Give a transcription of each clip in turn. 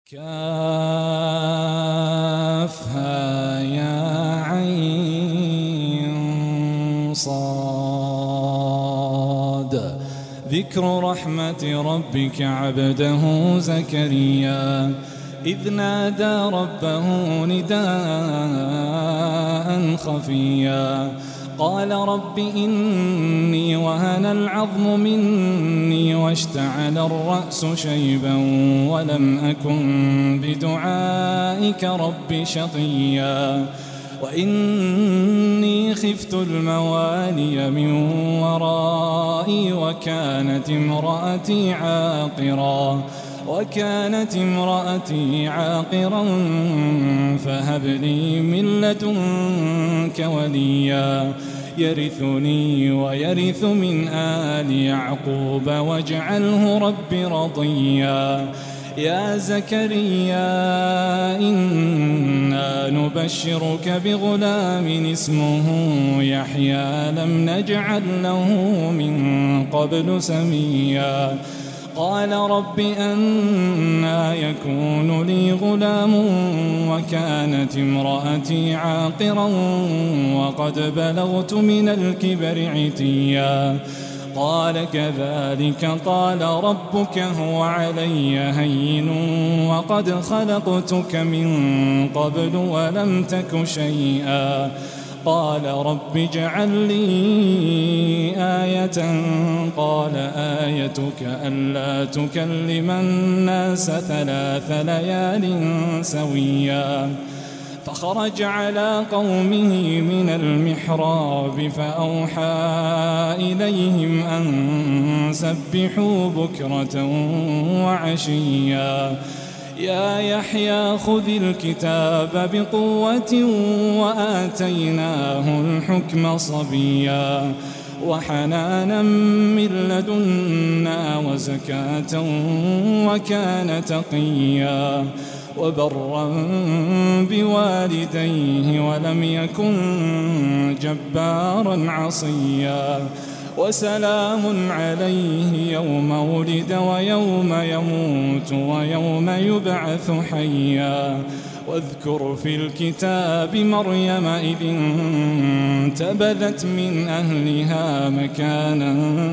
كافها يا عين صاد. ذكر رحمة ربك عبده زكريا إذ نادى ربه نداء خفيا قال رب إني وهن العظم مني واشتعل الرأس شيبا ولم أكن بدعائك رب شقيا وإني خفت الموالي من ورائي وكانت امرأتي عاقرا فهب لي من لدنك وليا يرثني ويرث من آل يعقوب واجعله رب رضيا. يا زكريا إنا نبشرك بغلام اسمه يحيى لم نجعل له من قبل سميا قال رب أنى يكون لي غلام وكانت امرأتي عاقرا وقد بلغت من الكبر عتيا قال كذلك قال ربك هو علي هين وقد خلقتك من قبل ولم تك شيئا قال رب اجعل لي آية قال آيتك ألا تكلم الناس 3 ليال سويا فخرج على قومه من المحراب فأوحى إليهم أن سبحوا بكرة وعشيا يا يحيى خذ الكتاب بقوة وآتيناه الحكم صبيا وحنانا من لدنا وزكاة وكان تقيا وبرا بوالديه ولم يكن جبارا عصيا وسلام عليه يوم ولد ويوم يموت ويوم يبعث حيا واذكر في الكتاب مريم إذ انتبذت من أهلها مكانا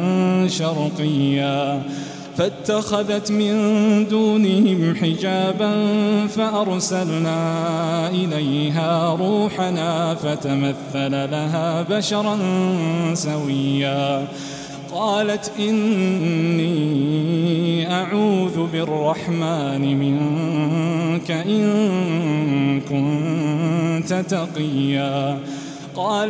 شرقيا فاتخذت من دونهم حجابا فأرسلنا إليها روحنا فتمثل لها بشرا سويا قالت إني أعوذ بالرحمن منك إن كنت تقيا قال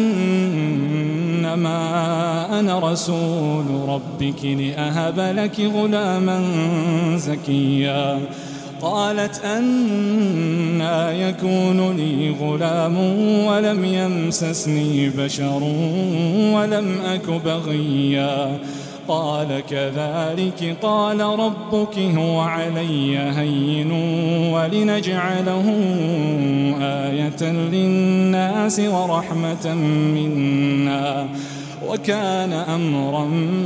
إنما أنا رسول ربك لأهب لك غلاما زكيا قالت أنى يكون لي غلام ولم يمسسني بشر ولم أك بغيا قال كذلك قال ربك هو علي هين ولنجعله آية للناس ورحمة منا وكان أمرا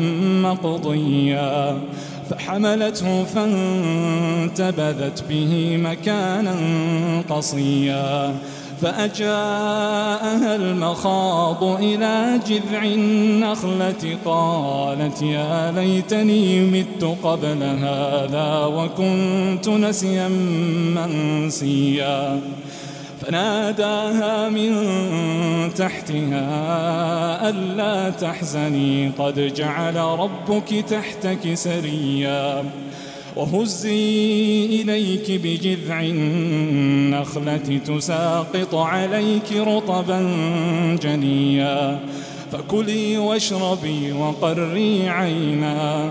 مقضيا فحملته فانتبذت به مكانا قصيا فأجاءها المخاض إلى جذع النخلة قالت يا ليتني مت قبل هذا وكنت نسيا منسيا فناداها من تحتها ألا تحزني قد جعل ربك تحتك سريا وهزي إليك بجذع النخلة تساقط عليك رطبا جنيا فكلي واشربي وقري عينا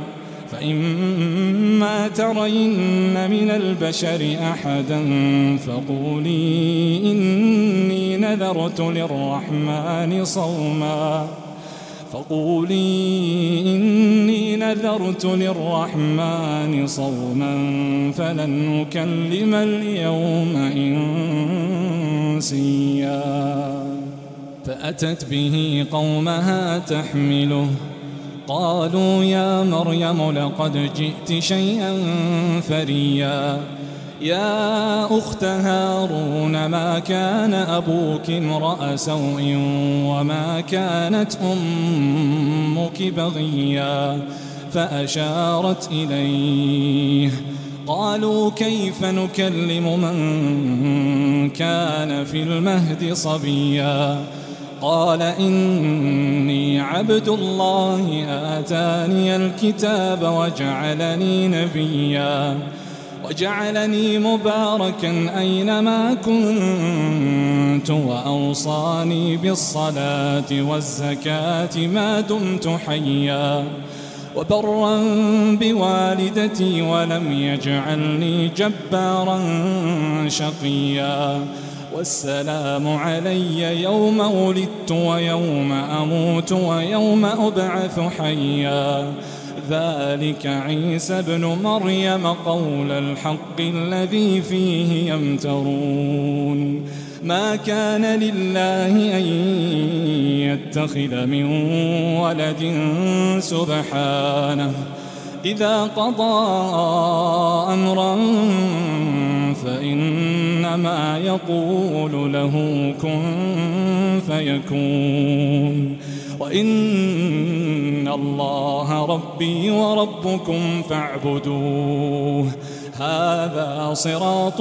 فإما ترين من البشر أحدا فقولي إني نذرت للرحمن صوما فلن نكلم اليوم إنسيا فأتت به قومها تحمله قالوا يا مريم لقد جئت شيئا فريا يا أخت هارون ما كان أبوك امرأ سوء وما كانت أمك بغيا فأشارت إليه قالوا كيف نكلم من كان في المهد صبيا قال إني عبد الله آتاني الكتاب وجعلني نبيا وجعلني مباركا أينما كنت وأوصاني بالصلاة والزكاة ما دمت حيا وبرا بوالدتي ولم يجعلني جبارا شقيا والسلام علي يوم ولدت ويوم أموت ويوم أبعث حيا ذلك عيسى ابن مريم قول الحق الذي فيه يمترون ما كان لله أن يتخذ من ولد سبحانه إذا قضى أمرا فإنما يقول له كن فيكون وإن الله ربي وربكم فاعبدوه هذا صراط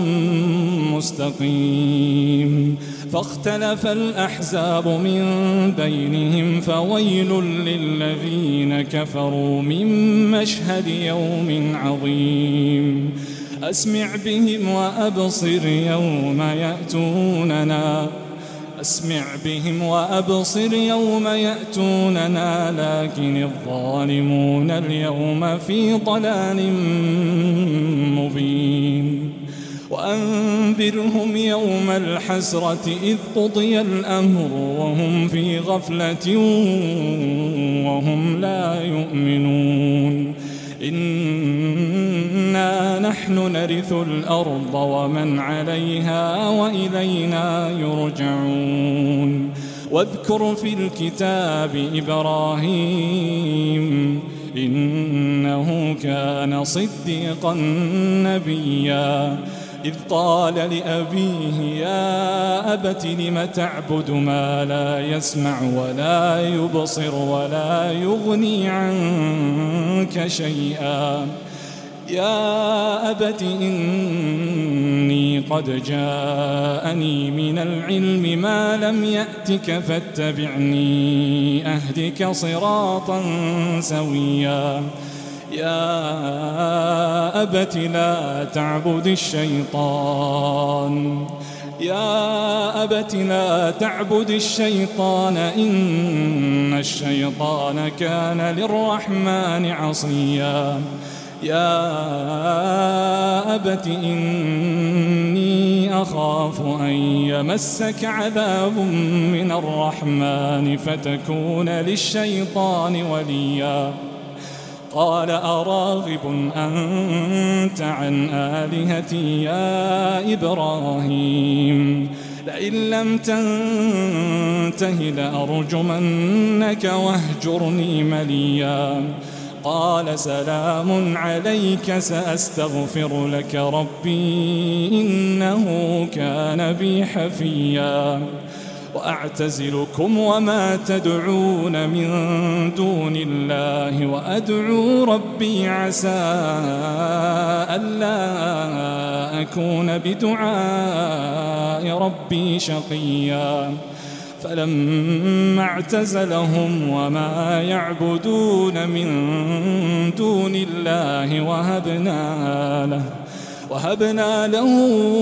مستقيم فاختلف الأحزاب من بينهم فويل للذين كفروا من مشهد يوم عظيم أسمع بهم وأبصر يوم يأتوننا لكن الظالمون اليوم في ضلال مبين وأنذرهم يوم الحسرة إذ قضي الأمر وهم في غفلة وهم لا يؤمنون إنا نحن نرث الأرض ومن عليها وإلينا يرجعون واذكر في الكتاب إبراهيم إنه كان صديقا نبيا إذ قال لأبيه يا أبت لم تعبد ما لا يسمع ولا يبصر ولا يغني عنك شيئا يا أبت إني قد جاءني من العلم ما لم يأتك فاتبعني أهدك صراطا سويا يا أبت لا تعبد الشيطان إن الشيطان كان للرحمن عصيا يا أبت إني أخاف أن يمسك عذاب من الرحمن فتكون للشيطان وليا قال أراغب أنت عن آلهتي يا إبراهيم لئن لم تنته لأرجمنك واهجرني مليا قال سلام عليك سأستغفر لك ربي إنه كان بي حفيا وأعتزلكم وما تدعون من دون الله وأدعو ربي عسى ألا أكون بدعاء ربي شقيا فلما اعتزلهم وما يعبدون من دون الله وهبنا له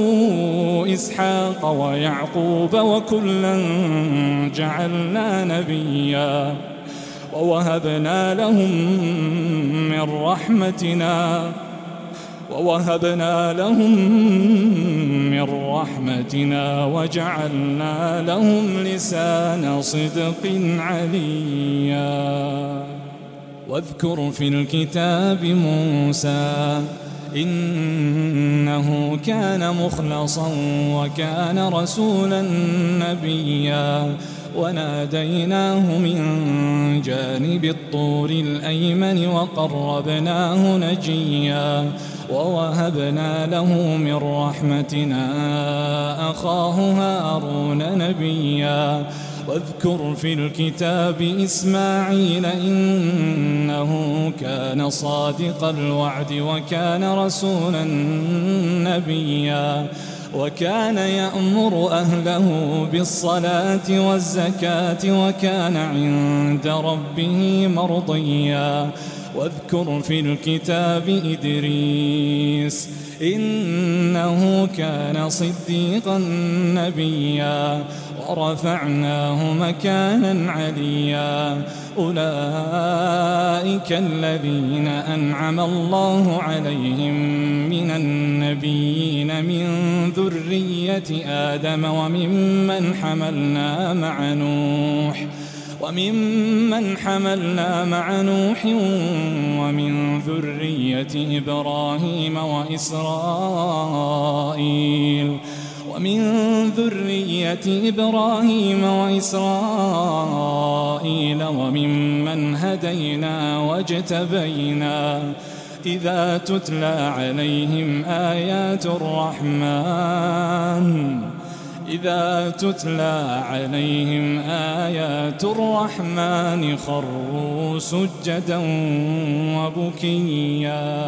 إسحاق ويعقوب وكلا جعلنا نبيا ووهبنا لهم من رحمتنا وجعلنا لهم لسان صدق عليا واذكر في الكتاب موسى إنه كان مخلصا وكان رسولا نبيا وناديناه من جانب الطور الأيمن وقربناه نجيا ووهبنا له من رحمتنا أخاه هارون نبيا واذكر في الكتاب إسماعيل إنه كان صادق الوعد وكان رسولا نبيا وكان يأمر أهله بالصلاة والزكاة وكان عند ربه مرضيا واذكر في الكتاب إدريس إنه كان صديقا نبيا ورفعناه مكانا عليا أولئك الذين أنعم الله عليهم من النبيين من ذرية آدم وممن حملنا مع نوح ومن ذرية إبراهيم وإسرائيل وممن هدينا واجتبينا إذا تتلى عليهم آيات الرحمن خروا سجدا وبكيا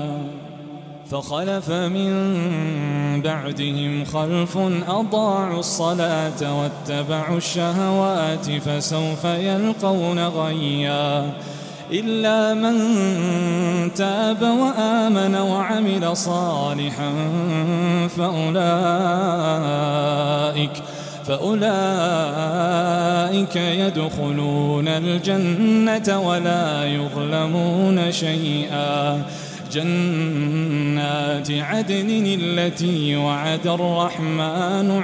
فخلف من بعدهم خلف أضاعوا الصلاة واتبعوا الشهوات فسوف يلقون غيا إلا من تاب وآمن وعمل صالحا فأولئك يدخلون الجنة ولا يظلمون شيئا جنات عدن التي وعد الرحمن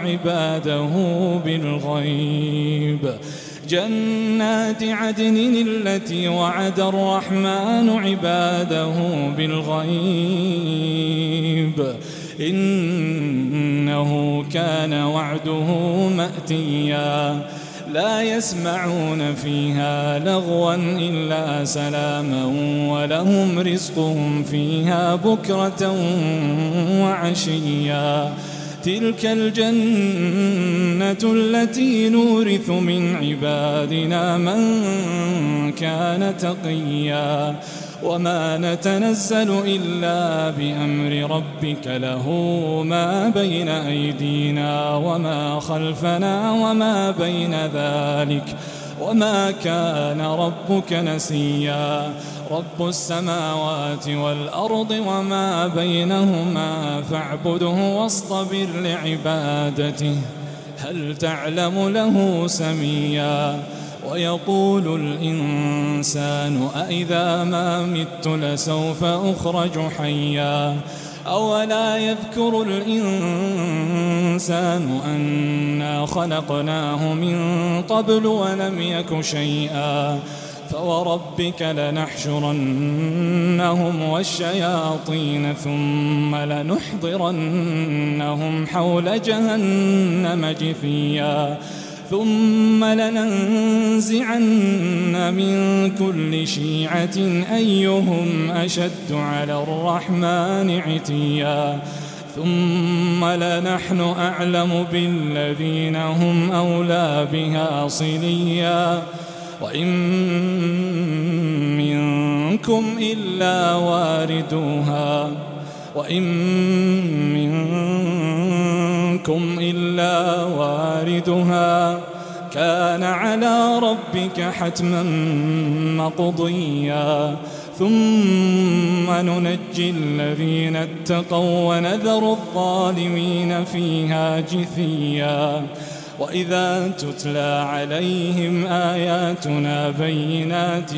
عباده بالغيب إنه كان وعده مأتيا لا يسمعون فيها لغوا إلا سلاما ولهم رزقهم فيها بكرة وعشيا تلك الجنة التي نورث من عبادنا من كان تقيا وما نتنزل إلا بأمر ربك له ما بين أيدينا وما خلفنا وما بين ذلك وما كان ربك نسيا رب السماوات والأرض وما بينهما فاعبده واصطبر لعبادته هل تعلم له سميا ويقول الإنسان أإذا ما مت لسوف أخرج حيا أولا يذكر الإنسان أنا خلقناه من قبل ولم يك شيئا فوربك لنحشرنهم والشياطين ثم لنحضرنهم حول جهنم جثيا ثم لننزعن من كل شيعة أيهم أشد على الرحمن عتيا ثم لنحن أعلم بالذين هم أولى بها صليا وإن منكم إلا واردها كان على ربك حتما مقضيا ثم ننجي الذين اتقوا ونذر الظالمين فيها جثيا وإذا تتلى عليهم آياتنا بينات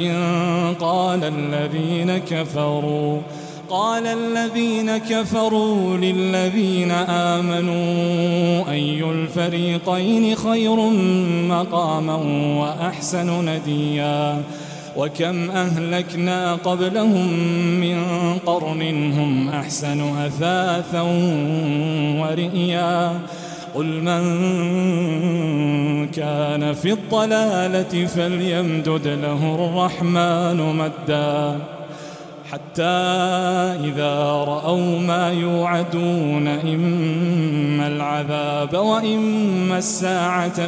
قال الذين كفروا للذين آمنوا أي الفريقين خير مقاما وأحسن نديا وكم أهلكنا قبلهم من قرن هم أحسن أثاثا ورئيا قل من كان في الضلالة فليمدد له الرحمن مدا حتى إذا رأوا ما يوعدون إما العذاب وإما الساعة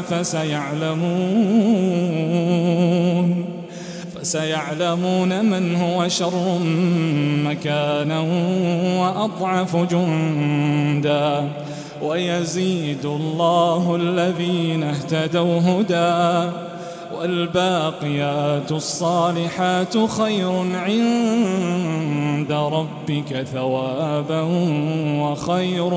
فسيعلمون من هو شر مكانا وأضعف جندا ويزيد الله الذين اهتدوا هدى والباقيات الصالحات خير عند ربك ثوابا وخير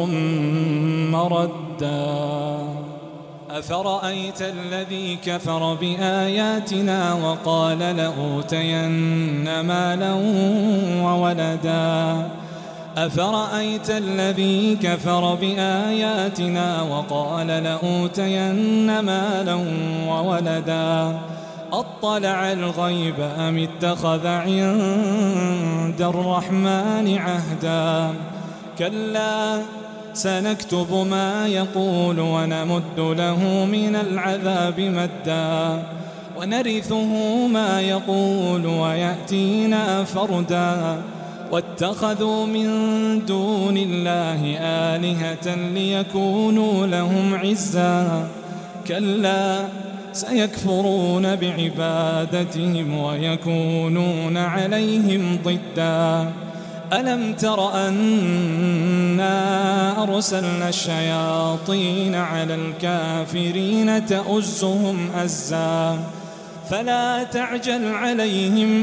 مردا أفرأيت الذي كفر بآياتنا وقال لأوتين مالا وولدا أفرأيت الذي كفر بآياتنا وقال لأوتين مالا وولدا أطلع الغيب أم اتخذ عند الرحمن عهدا كلا سنكتب ما يقول ونمد له من العذاب مدا ونرثه ما يقول ويأتينا فردا واتخذوا من دون الله آلهة ليكونوا لهم عزا كلا سيكفرون بعبادتهم ويكونون عليهم ضدا ألم تر أنا أرسلنا الشياطين على الكافرين تؤزهم أزا فلا تعجل عليهم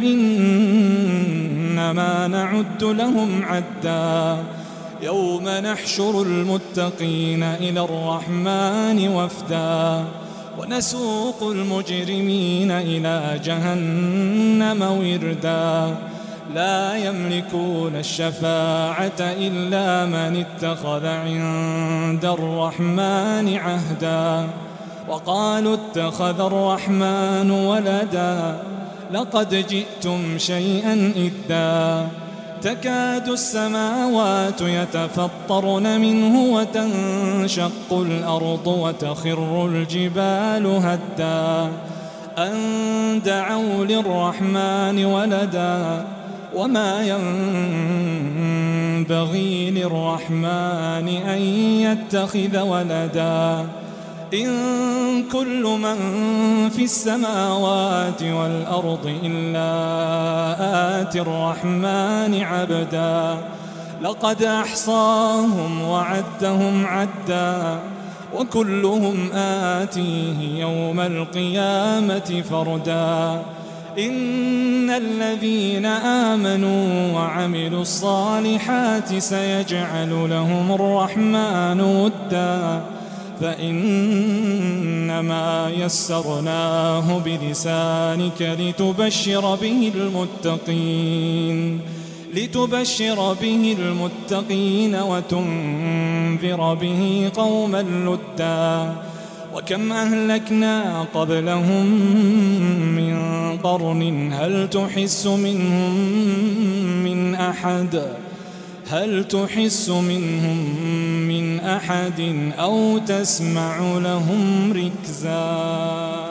إنما نعد لهم عدا يوم نحشر المتقين إلى الرحمن وفدا ونسوق المجرمين إلى جهنم وردا لا يملكون الشفاعة إلا من اتخذ عند الرحمن عهدا وقالوا اتخذ الرحمن ولدا لقد جئتم شيئا إدا تكاد السماوات يتفطرن منه وتنشق الأرض وتخر الجبال هدا أن دعوا للرحمن ولدا وما ينبغي للرحمن أن يتخذ ولدا إن كل من في السماوات والأرض إلا آتي الرحمن عبدا لقد أحصاهم وعدهم عدا وكلهم آتيه يوم القيامة فردا إن الذين آمنوا وعملوا الصالحات سيجعل لهم الرحمن ودا فإنما يسرناه بلسانك لتبشر به المتقين وتنذر به قوما لدا وكم أهلكنا قبلهم من قرن هل تحس منهم من أحد أو تسمع لهم ركزا